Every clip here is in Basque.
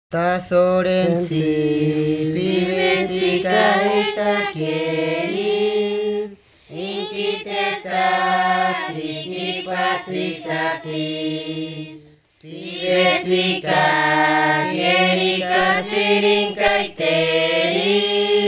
Ta sorentzi bibetzika eta keri inkitezati kipatzizati bibetzika kerika zirinkaiteri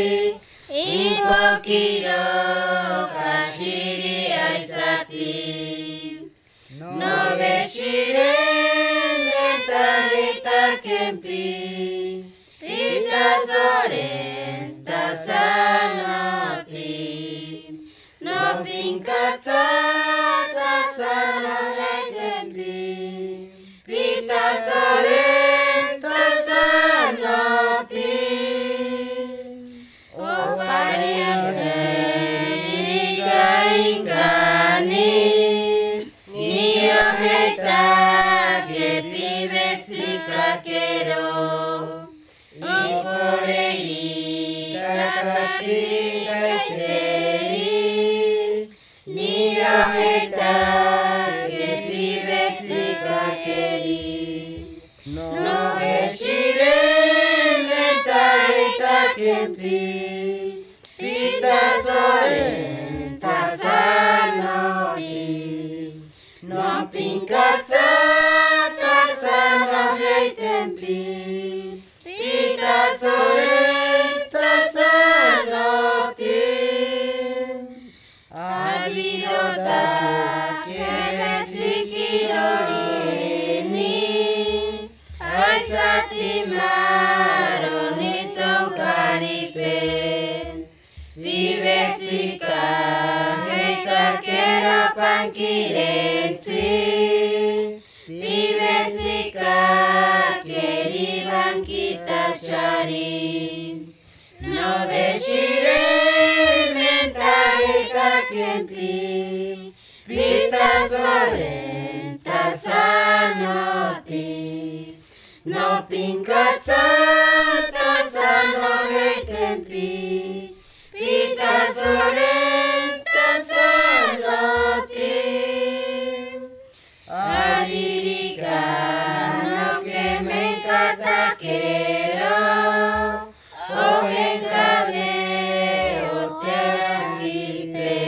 inkokiro kasiri aizati no beshiren eta kempi pita sorens da sanoti no pinkatsa da sanoti pita sorens da sanoti o pariente ingani mio heta que pibetzika kero iporei kakatzika iteri nio heta que pibetzika keri no beshiren eta kempi pita sorens ta sanoti no pinkatsa tempi pita sorens ta sanoti adirota kebetzikirorieni aizati maronito karipen bibetzika heita kero pankirentzi bibetzika keri bankita txarin no beshiren eta kempi pita sorens ta sanoti no pinkatsa ta sanoti pita sorens ta sanoti aririka no kemenkata kero ohenkade oteakipe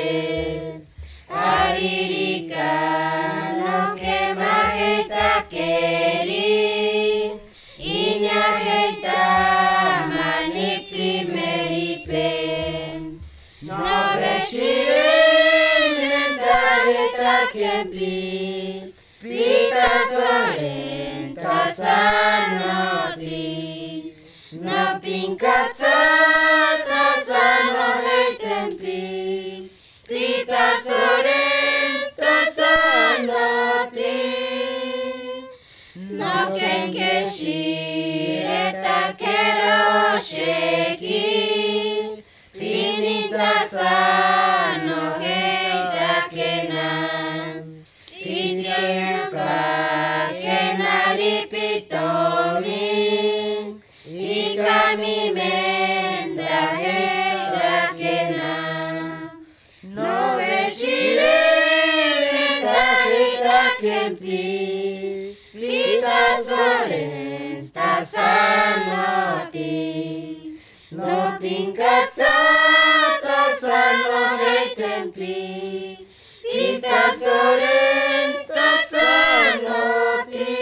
aririka no kemaheta keri iñaheta manitzi meripe no beshiren eta kempi pita sorens ta sanoti no pinkatsa ta sanoti pita sorens ta sanoti no kenkeshir eta kero sheki pinita sano heita kenan Ityuka kenari pitoni ikami menda heita kenan no beshiren eta kempi pita sorens ta sanoti no pinkatsa ta sanoti pita sorens ta sanoti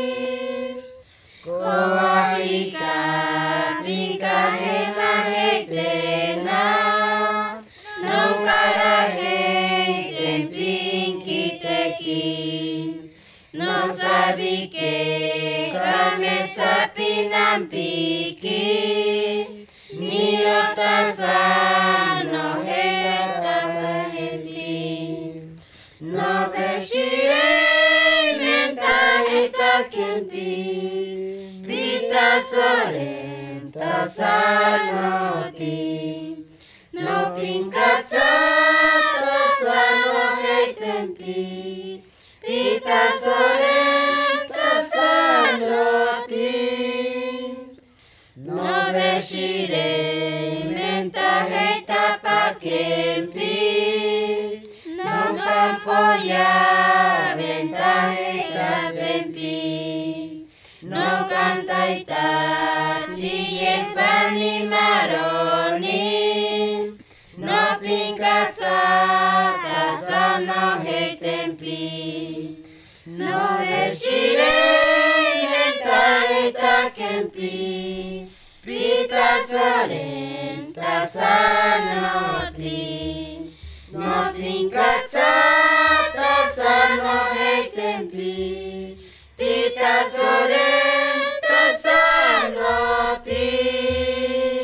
koahika pinka hema heitena no kara heiten pinkitekin no sabike kametsa pinampiki niota sano heita no beshiren eta kempi pita sorens ta sanoti no pinkatsa ta sanoti pita sorens ta sanoti no beshiren eta pakempi non campoia venta eta tempi non pantaita tien panimaroni no pinkatsa tasa no heitempi no eshire menta eta kempi pita soren tasa noti no pinkatsa tasa no heitempi pita soren